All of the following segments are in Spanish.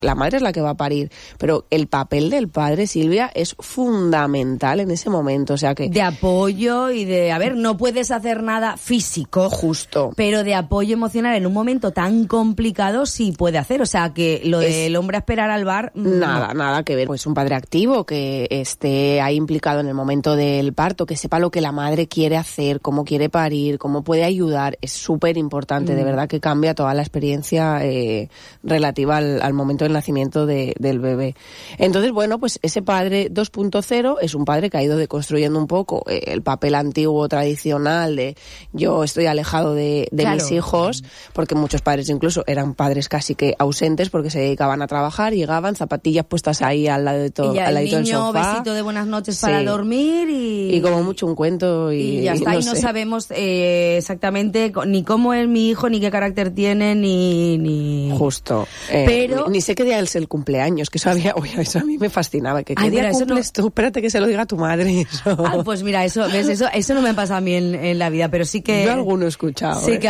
La madre es la que va a parir, pero el papel del padre, Silvia, es fundamental en ese momento, o sea que... De apoyo y de, no puedes hacer nada físico. Justo. Pero de apoyo emocional en un momento tan complicado sí puede hacer, o sea que lo del hombre a esperar al bar... Nada que ver. Pues un padre activo que esté ahí implicado en el momento del parto, que sepa lo que la madre quiere hacer, cómo quiere parir, cómo puede ayudar, es súper importante, de verdad que cambia toda la experiencia relativa al momento del nacimiento del bebé. Entonces, bueno, pues ese padre 2.0 es un padre que ha ido deconstruyendo un poco el papel antiguo, tradicional de yo estoy alejado de mis hijos, porque muchos padres incluso eran padres casi que ausentes porque se dedicaban a trabajar, llegaban, zapatillas puestas ahí al lado de todo, al ladito del sofá. Y niño, besito de buenas noches para dormir y como mucho un cuento y ya está, y no sabemos exactamente ni cómo es mi hijo, ni qué carácter tiene, ni... Justo. Pero... Ni sé qué día es el cumpleaños, que eso a mí me fascinaba. ¿Qué día cumples tú? Espérate que se lo diga tu madre. Eso. Pues mira, eso no me ha pasado a mí en la vida, pero sí que... Yo alguno he escuchado. Sí que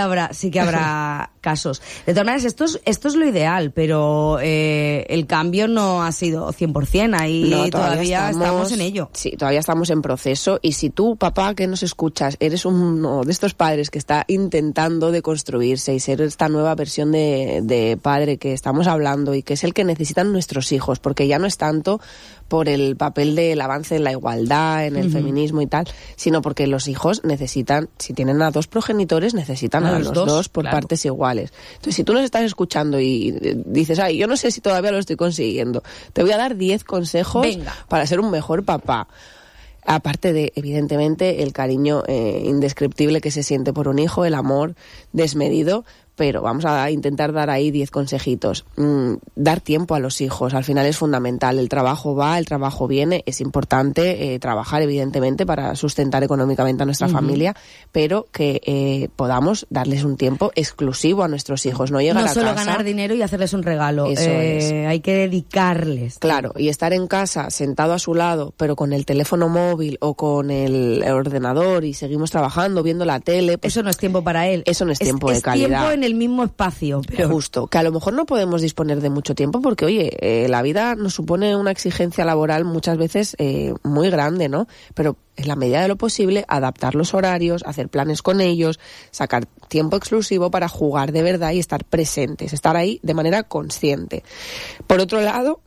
habrá casos. De todas maneras, esto es lo ideal, pero el cambio no ha sido 100%, ahí todavía estamos en ello. Sí, todavía estamos en proceso, y si tú, papá, que nos escuchas, eres uno de estos padres que está intentando deconstruirse y ser esta nueva versión de padre que estamos hablando y que es el que necesitan nuestros hijos, porque ya no es tanto por el papel del avance en la igualdad, en el feminismo y tal, sino porque los hijos necesitan, si tienen a dos progenitores, necesitan a los dos por partes iguales. Entonces, si tú nos estás escuchando y dices, yo no sé si todavía lo estoy consiguiendo, te voy a dar 10 consejos para ser un mejor papá. Aparte de, evidentemente, el cariño indescriptible que se siente por un hijo, el amor desmedido, pero vamos a intentar dar ahí 10 consejitos. Dar tiempo a los hijos, al final es fundamental. El trabajo va, el trabajo viene, es importante trabajar, evidentemente, para sustentar económicamente a nuestra familia, pero que podamos darles un tiempo exclusivo a nuestros hijos, no llegar a casa... No solo ganar dinero y hacerles un regalo, eso es. Hay que dedicarles. Claro, y estar en casa, sentado a su lado, pero con el teléfono móvil o con el ordenador y seguimos trabajando, viendo la tele... Pues eso no es tiempo para él. Eso no es tiempo de calidad. Tiempo en el mismo espacio. Pero... Justo, que a lo mejor no podemos disponer de mucho tiempo porque, oye, la vida nos supone una exigencia laboral muchas veces muy grande, ¿no? Pero en la medida de lo posible, adaptar los horarios, hacer planes con ellos, sacar tiempo exclusivo para jugar de verdad y estar presentes, estar ahí de manera consciente. Por otro lado...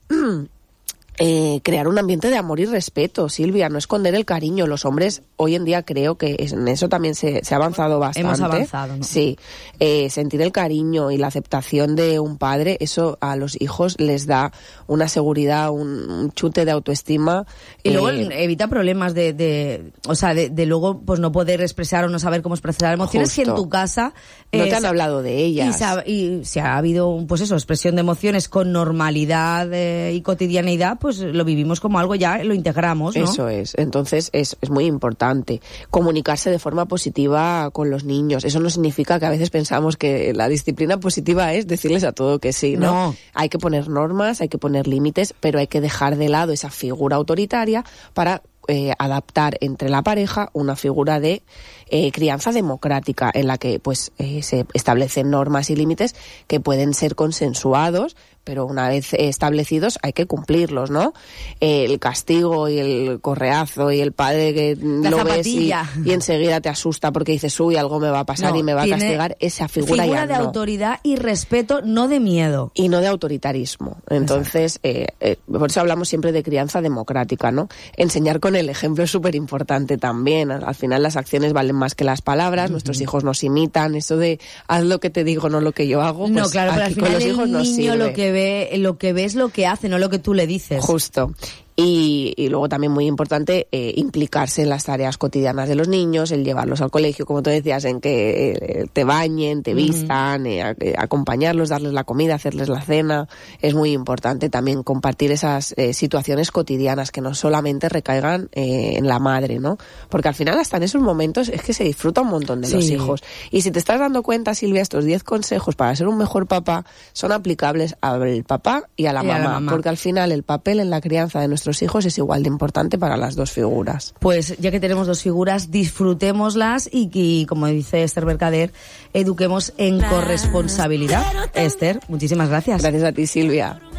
crear un ambiente de amor y respeto, Silvia, no esconder el cariño. Los hombres hoy en día creo que en eso también se ha avanzado bastante. Hemos avanzado, ¿no? Sí, sentir el cariño y la aceptación de un padre, eso a los hijos les da una seguridad, un chute de autoestima. Y luego evita problemas de luego pues no poder expresar o no saber cómo expresar emociones. Justo. Que en tu casa no te han hablado de ellas. Y si ha habido pues eso, expresión de emociones con normalidad y cotidianeidad, pues lo vivimos como algo, ya lo integramos, ¿no? Eso es. Entonces es muy importante comunicarse de forma positiva con los niños. Eso no significa que a veces pensamos que la disciplina positiva es decirles a todo que sí, ¿no? Hay que poner normas, hay que poner límites, pero hay que dejar de lado esa figura autoritaria para adaptar entre la pareja una figura de crianza democrática en la que pues se establecen normas y límites que pueden ser consensuados, pero una vez establecidos hay que cumplirlos, ¿no? El castigo y el correazo y el padre que lo ves y enseguida te asusta porque dices, uy, algo me va a pasar y me va a castigar, esa figura ya de autoridad y respeto, no de miedo. Y no de autoritarismo. Entonces, por eso hablamos siempre de crianza democrática, ¿no? Enseñar con el ejemplo es súper importante también. Al final las acciones valen más que las palabras, nuestros hijos nos imitan, eso de haz lo que te digo, no lo que yo hago, pues no, claro, pero al final con los hijos nos sirve. Lo que ve es lo que hace, no lo que tú le dices. Justo. Y luego también muy importante implicarse en las tareas cotidianas de los niños, el llevarlos al colegio, como tú decías, en que te bañen, te vistan, acompañarlos, darles la comida, hacerles la cena. Es muy importante también compartir esas situaciones cotidianas que no solamente recaigan en la madre, ¿no? Porque al final hasta en esos momentos es que se disfruta un montón de los hijos. Y si te estás dando cuenta, Silvia, estos 10 consejos para ser un mejor papá son aplicables al papá y a la mamá, porque al final el papel en la crianza de nuestros hijos es igual de importante para las dos figuras. Pues ya que tenemos dos figuras, disfrutémoslas y como dice Esther Mercader, eduquemos en corresponsabilidad. Esther, muchísimas gracias. Gracias a ti, Silvia.